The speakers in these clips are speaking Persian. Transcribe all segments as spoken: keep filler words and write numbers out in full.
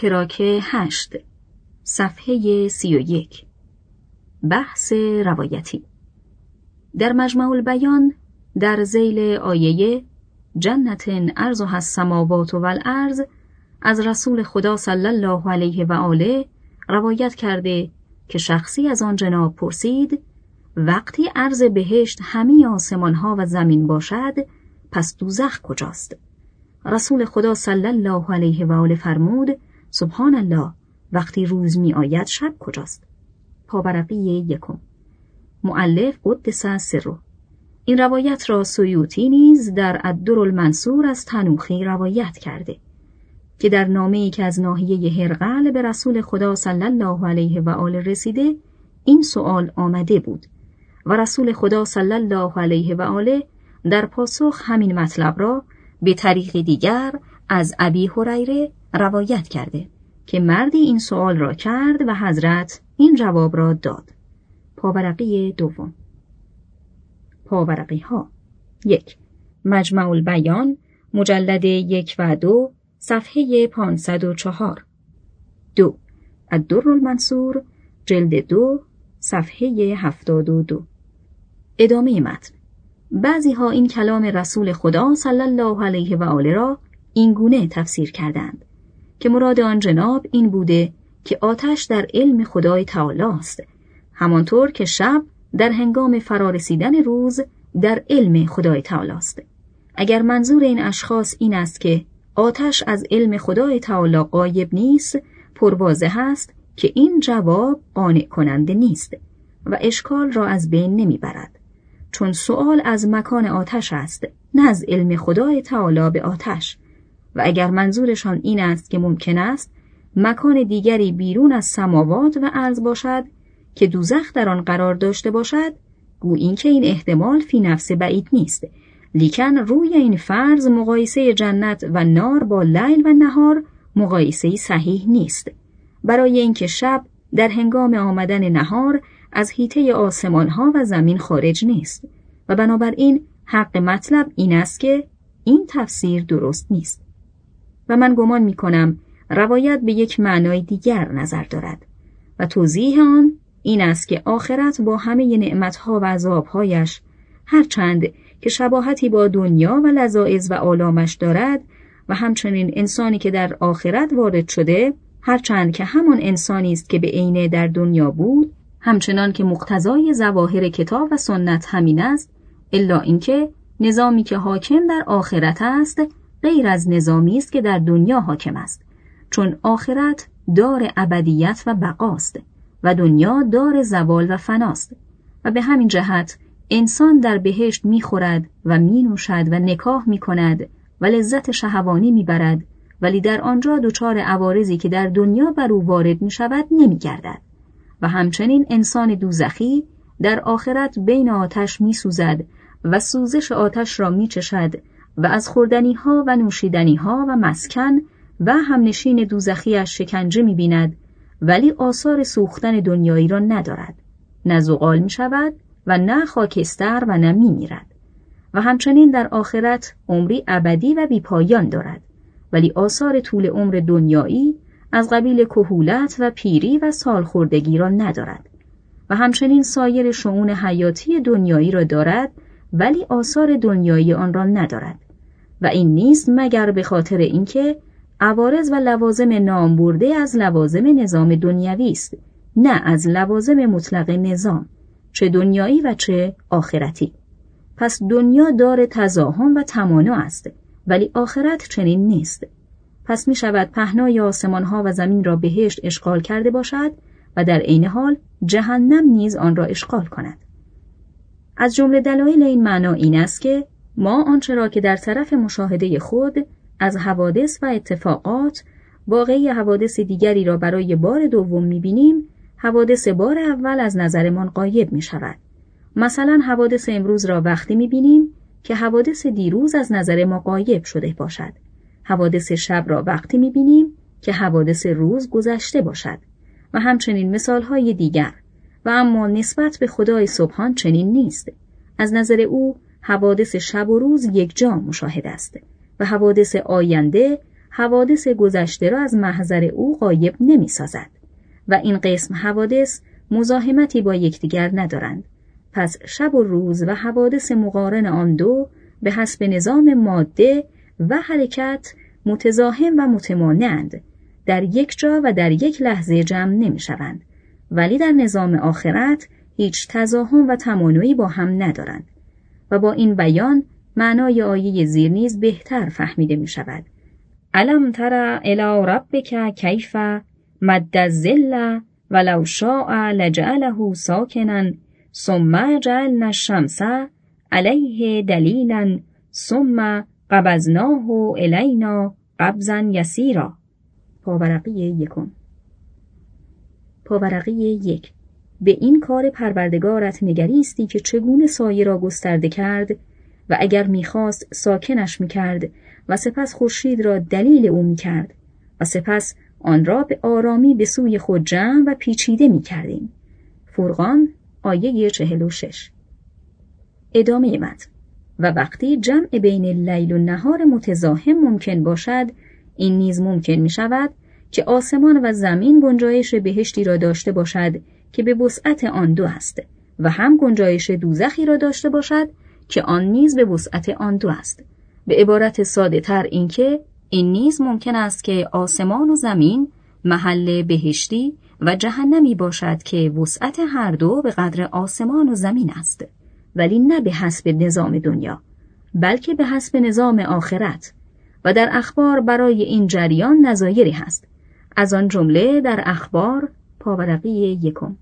تراک هشت، صفحه سی و یک. بحث روایتی. در مجمع البیان در ذیل آیه جنت عرضها السماوات والارض از رسول خدا صلی الله علیه و آله روایت کرده که شخصی از آن جناب پرسید وقتی عرض بهشت همه آسمان ها و زمین باشد پس دوزخ کجاست؟ رسول خدا صلی الله علیه و آله فرمود سبحان الله، وقتی روز می آید شب کجاست؟ پاورقی یکم. مؤلف قدس سره. این روایت را سیوطی نیز در الدرالمنصور از تنوخی روایت کرده که در نامه‌ای که از ناحیه هرقل به رسول خدا صلی الله علیه و آله رسیده این سؤال آمده بود و رسول خدا صلی الله علیه و آله در پاسخ همین مطلب را به طریق دیگر از ابی هریره روایت کرده که مردی این سؤال را کرد و حضرت این جواب را داد. پاورقی دوم. پاورقی ها. یک. مجمع البیان مجلد یک و دو صفحه پانصد و چهار. دو. الدرالمنصور جلد دو صفحه هفتاد و دو. ادامه متن. بعضی ها این کلام رسول خدا صلی الله علیه و آله را این گونه تفسیر کردند که مراد آن جناب این بوده که آتش در علم خدای تعالی است، همانطور که شب در هنگام فرارسیدن روز در علم خدای تعالی است. اگر منظور این اشخاص این است که آتش از علم خدای تعالی غایب نیست، پرواضح است که این جواب قانع کننده نیست و اشکال را از بین نمیبرد، چون سؤال از مکان آتش است نه از علم خدای تعالی به آتش. و اگر منظورشان این است که ممکن است مکان دیگری بیرون از سماوات و ارض باشد که دوزخ در آن قرار داشته باشد، گو این که این احتمال فی نفس بعید نیست، لیکن روی این فرض مقایسه جنت و نار با لیل و نهار مقایسه صحیح نیست، برای اینکه شب در هنگام آمدن نهار از حیطه آسمان ها و زمین خارج نیست و بنابراین حق مطلب این است که این تفسیر درست نیست و من گمان می کنم روایت به یک معنای دیگر نظر دارد و توضیح آن این است که آخرت با همه نعمتها و عذابهایش هرچند که شباهتی با دنیا و لذائذ و آلامش دارد و همچنین انسانی که در آخرت وارد شده هرچند که همان انسانی است که به عینه در دنیا بود، همچنان که مقتضای ظواهر کتاب و سنت همین است، الا اینکه نظامی که حاکم در آخرت است غیر از نظامی است که در دنیا حاکم است، چون آخرت دار ابدیت و بقاست و دنیا دار زوال و فناست و به همین جهت انسان در بهشت می‌خورد و می‌نوشد و نکاح می‌کند و لذت شهوانی می‌برد، ولی در آنجا دچار عوارضی که در دنیا بر او وارد می‌شود نمی‌گردد. و همچنین انسان دوزخی در آخرت بین آتش می‌سوزد و سوزش آتش را می‌چشد و از خوردنی‌ها و نوشیدنی‌ها و مسکن و همنشین دوزخیش شکنجه می‌بیند، ولی آثار سوختن دنیایی را ندارد، نه زغال می‌شود و نه خاکستر و نه می‌میرد. و همچنین در آخرت عمری ابدی و بی‌پایان دارد، ولی آثار طول عمر دنیایی از قبیل کهولت و پیری و سالخوردگی را ندارد و همچنین سایر شؤون حیاتی دنیایی را دارد، ولی آثار دنیایی آن را ندارد. و این نیست مگر به خاطر اینکه عوارض و لوازم نام برده از لوازم نظام دنیوی است، نه از لوازم مطلق نظام، چه دنیایی و چه آخرتی. پس دنیا دار تزاحم و تمانع است، ولی آخرت چنین نیست. پس می شود پهنای آسمان ها و زمین را بهشت اشغال کرده باشد و در عین حال جهنم نیز آن را اشغال کند. از جمله دلایل این معنا این است که ما آنچه را که در طرف مشاهده خود از حوادث و اتفاقات واقعی حوادث دیگری را برای بار دوم می بینیم، حوادث بار اول از نظرمان غایب می شود. مثلا حوادث امروز را وقتی می بینیم که حوادث دیروز از نظر ما غایب شده باشد. حوادث شب را وقتی می بینیم که حوادث روز گذشته باشد و همچنین مثالهای دیگر. و اما نسبت به خدای سبحان چنین نیست. از نظر او حوادث شب و روز یک جا مشاهده است و حوادث آینده حوادث گذشته را از محضر او غایب نمی سازد و این قسم حوادث مزاحمتی با یکدیگر ندارند. پس شب و روز و حوادث مقارن آن دو به حسب نظام ماده و حرکت متزاحم و متمانعند، در یک جا و در یک لحظه جمع نمی شوند، ولی در نظام آخرت هیچ تزاحم و تمانعی با هم ندارند و با این بیان معنای آیه زیر نیز بهتر فهمیده می شود. الم تر الی ربک کیف مد الظل ولو شاء لجعله ساکنا ثم جعلنا الشمس علیه دلیلا ثم قبضناه الینا قبضا یسیرا. پاورقی یکم. پاورقی یک. به این کار پروردگارت نگریستی که چگونه سایه را گسترده کرد و اگر میخواست ساکنش میکرد و سپس خورشید را دلیل او میکرد و سپس آن را به آرامی به سوی خود جمع و پیچیده میکردیم. فرقان آیه چهل و شش. ادامه متن. و وقتی جمع بین لیل و نهار متزاحم ممکن باشد، این نیز ممکن می شود که آسمان و زمین گنجایش بهشتی را داشته باشد که به وسعت آن دو است و هم گنجایش دوزخی را داشته باشد که آن نیز به وسعت آن دو است. به عبارت ساده تر این که این نیز ممکن است که آسمان و زمین محل بهشتی و جهنمی باشد که وسعت هر دو به قدر آسمان و زمین است، ولی نه به حسب نظام دنیا بلکه به حسب نظام آخرت. و در اخبار برای این جریان نظایری هست. از آن جمله در اخبار پاورقی یکم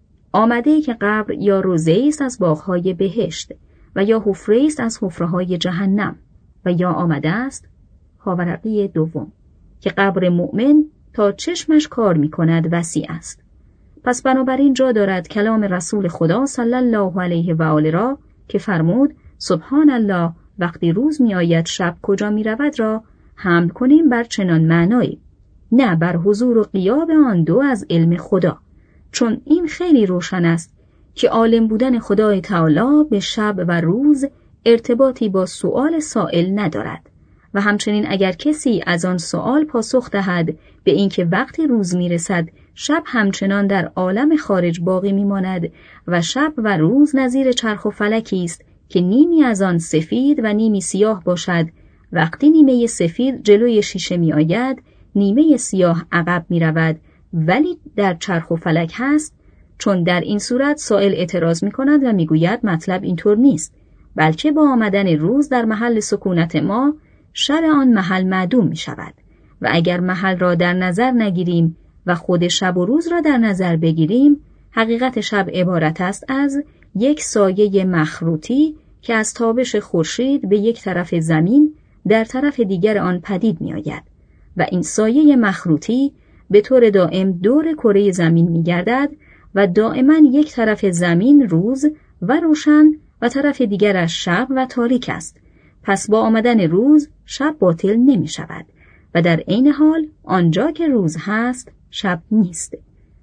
آمده که قبر یا روضه‌ای است از باغ‌های بهشت و یا حفره‌ای است از حفره‌های جهنم و یا آمده است پاورقی دوم که قبر مؤمن تا چشمش کار می‌کند وسیع است. پس بنابراین جا دارد کلام رسول خدا صلی الله علیه و آله را که فرمود سبحان الله وقتی روز می آید شب کجا می رود را حمل کنیم بر چنان معنایی، نه بر حضور و غیاب آن دو از علم خدا، چون این خیلی روشن است که عالم بودن خدای تعالی به شب و روز ارتباطی با سؤال سائل ندارد و همچنین اگر کسی از آن سؤال پاسخ دهد به اینکه وقتی روز می رسد شب همچنان در عالم خارج باقی می ماند و شب و روز نظیر چرخ و فلکی است که نیمی از آن سفید و نیمی سیاه باشد، وقتی نیمه سفید جلوی شیشه می آید نیمه سیاه عقب می رود ولی در چرخ و فلک هست. چون در این صورت سائل اعتراض می کند و می گوید مطلب اینطور نیست، بلکه با آمدن روز در محل سکونت ما شب آن محل معدوم می شود و اگر محل را در نظر نگیریم و خود شب و روز را در نظر بگیریم، حقیقت شب عبارت است از یک سایه مخروطی که از تابش خورشید به یک طرف زمین در طرف دیگر آن پدید می آید و این سایه مخروطی به طور دائم دور کره زمین می گردد و دائما یک طرف زمین روز و روشن و طرف دیگرش شب و تاریک است. پس با آمدن روز شب باطل نمی شود و در عین حال آنجا که روز هست شب نیست.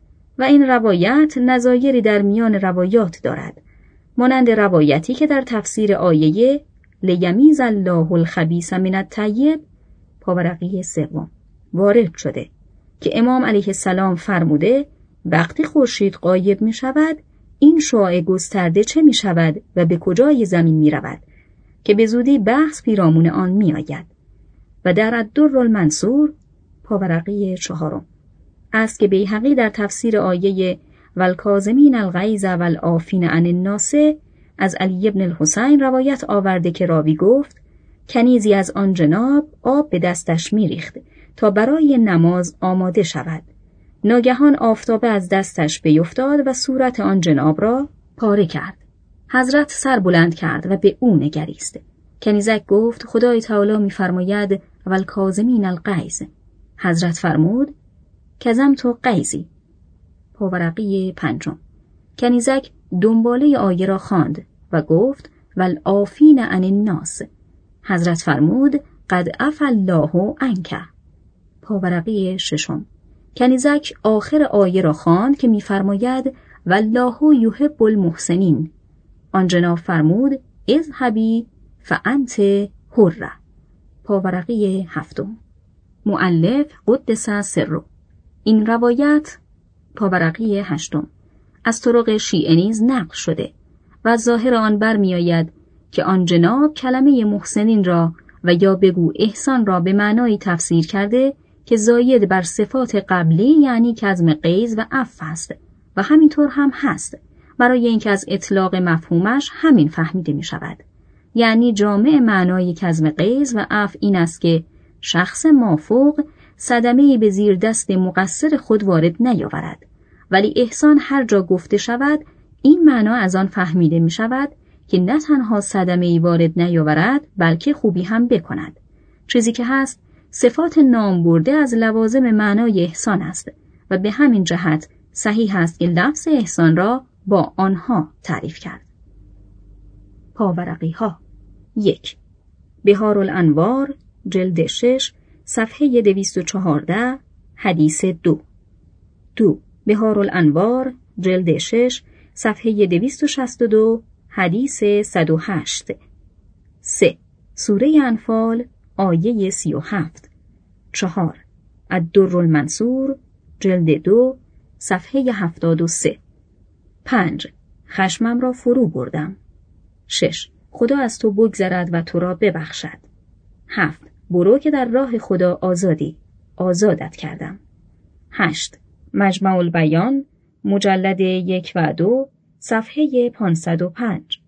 و این روایت نظایری در میان روایات دارد، مانند روایتی که در تفسیر آیه لیمیز الله الخبیث من الطیب پاورقی سوم وارد شده که امام علیه السلام فرموده وقتی خورشید غایب می شود این شعاع گسترده چه می شود و به کجای زمین می رود که به زودی بحث پیرامون آن می آید. و در الدر المنصور پاورقی چهارم است که بیهقی در تفسیر آیه والکاظمین الغیظ والعافین عن الناس از علی ابن الحسین روایت آورده که راوی گفت کنیزی از آن جناب آب به دستش می‌ریخت تا برای نماز آماده شود. ناگهان آفتابه از دستش بیفتاد و صورت آن جناب را پاره کرد. حضرت سر بلند کرد و به او نگریست. کنیزک گفت خدای تعالی می‌فرماید والکاظمین الغیظ. حضرت فرمود کظمت غیظی. پاورقی پنجم. کنیزک دنباله آیه را خواند و گفت والعافین عن الناس. حضرت فرمود قد عفا الله عنک. پاورقی ششم. کنیزک آخر آیه را خواند که می‌فرماید والله یحب المحسنین. آن جناب فرمود اذهبی فانت حره. پاورقی هفتم. مؤلف قدس سره. این روایت پاورقی هشتم از طرق شیعه نیز نقل شده و از ظاهر آن برمی آید که آن جناب کلمه محسنین را و یا بگو احسان را به معنایی تفسیر کرده که زاید بر صفات قبلی یعنی کظم غیظ و عفو است و همینطور هم هست، برای اینکه از اطلاق مفهومش همین فهمیده می شود. یعنی جامع معنای کظم غیظ و عفو این است که شخص مافوق صدمه‌ای به زیر دست مقصر خود وارد نیاورد، ولی احسان هر جا گفته شود این معنا از آن فهمیده می شود که نه تنها صدمه‌ای وارد نیاورد بلکه خوبی هم بکند. چیزی که هست صفات نام برده از لوازم معنای احسان است و به همین جهت صحیح است که لفظ احسان را با آنها تعریف کرد. پاورقی ها یک. بهارالانوار جلد شش صفحه دویست و چهارده حدیث دو. دو. بهارالانوار جلد شش صفحه دویست و شصت و دو حدیث صد و هشت. سه. سوره انفال آیه سی و هفت. چهار. الدر المنصور جلد دو صفحه هفتاد و سه. پنج. خشمم را فرو بردم. شش. خدا از تو بگذرد و تو را ببخشد. هفت. برو که در راه خدا آزادی، آزادت کردم. هشت. مجمع البیان مجلد یک و دو صفحه پانصد و پنج.